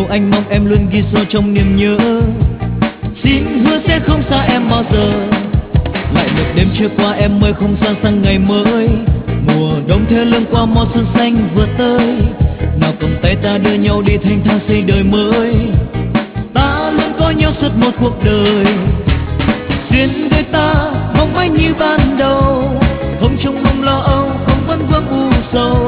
yêu anh mong em luôn ghi sâu trong niềm nhớ. Xin hứa sẽ không xa em bao giờ. Lại một đêm trôi qua em mới không gian sang ngày mới. Mùa đông theo lưng qua màu xuân xanh vừa tới. Nào cùng tay ta đưa nhau đi thanh thang xây đời mới. Ta luôn có nhau suốt một cuộc đời. Duyên đôi ta mong mãi như ban đầu. Không trông mong lo âu, không vấn vương u sầu.